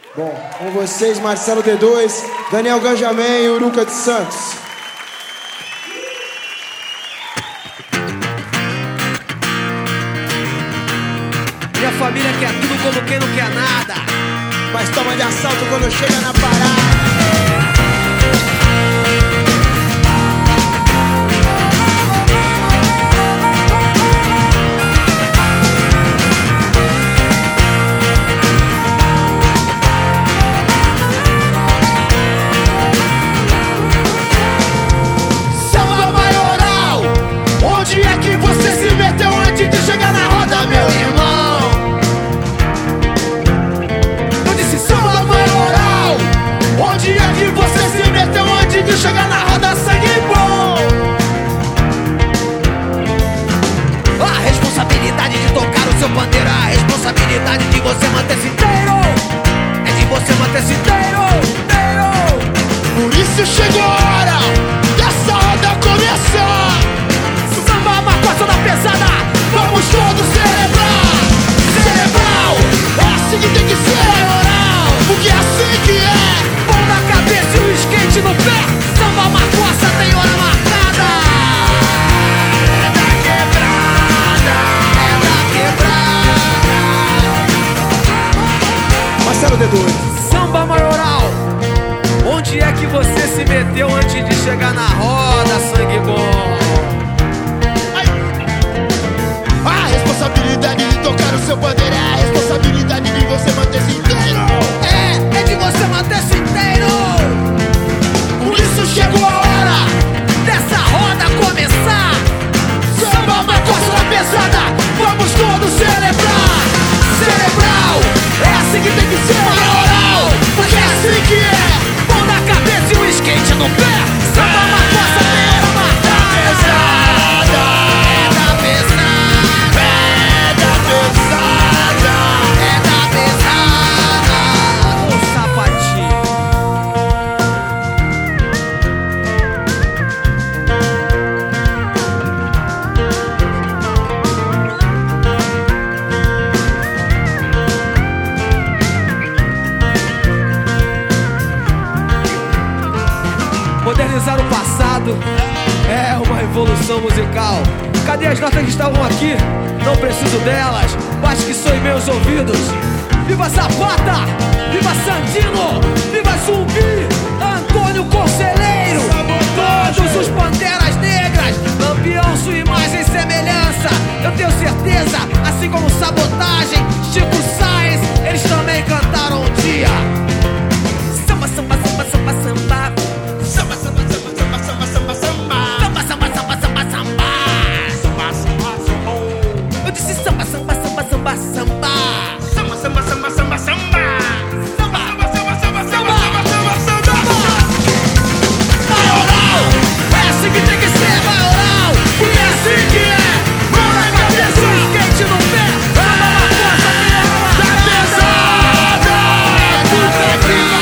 Bom, com vocês, Marcelo D2, Daniel Ganjamin e Uruca de Santos. Minha família quer tudo como quem não quer nada, mas toma de assalto quando chega na parada. Chegar na roda, sangue bom. A responsabilidade de tocar o seu pandeiro, a responsabilidade de você manter-se inteiro, é de você manter-se inteiro. Por isso chegou a hora dessa roda começar. Samba marcação da pesada, vamos todos celebrar. Cerebral, é assim que tem que ser, oral, porque é assim que é. Pão na cabeça e o skate no pé. Samba marcoça tem hora marcada. É da quebrada, é da quebrada. Marcelo D2. Samba maioral. Onde é que você se meteu antes de chegar na roda, sangue bom? A responsabilidade de tocar o seu bandeira é a responsabilidade de você manter-se inteiro. É de você manter-se inteiro. Por isso chegou a hora dessa roda começar. Samba marcoça na pesada, vamos todos celebrar. Cerebral, é assim que tem que ser. Oral, porque é assim que é. Pão na cabeça e o skate no pé. Samba marcoça tem hora marcada. É da pesada, é da pesada, é da pesada. O sapatinho. Modernizar o passado é uma evolução musical. Cadê as notas que estavam aqui? Não preciso delas, mas que soem meus ouvidos. Viva Zapata, viva Sandino, viva Zumbi, Antônio Conselheiro, todos os Panteras Negras, Lampião, sua imagem e semelhança. Eu tenho certeza, assim como Sabotagem, Chico Sainz, eles também cantaram um dia. Samba, samba, samba, samba, samba. Samba, samba, samba, samba, samba, samba, samba. Samba, samba, samba, samba, samba. Samba, samba, samba. Eu disse samba, samba, samba, samba, samba. Samba, samba, samba, samba, samba. Samba, Samba, samba, samba, samba, samba, samba, samba. vai oral, é assim que tem que ser, vai oral, porque é assim que é. Mão na cabeça, skate no pé. Samba marcoça, tem hora marcada. É da quebrada.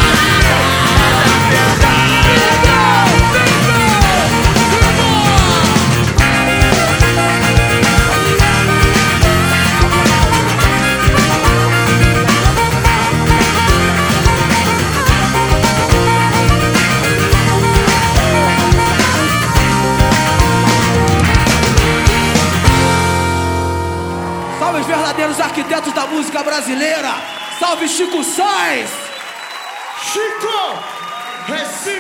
Salve os verdadeiros arquitetos da música brasileira. Salve Chico Sainz. Chico! Recife!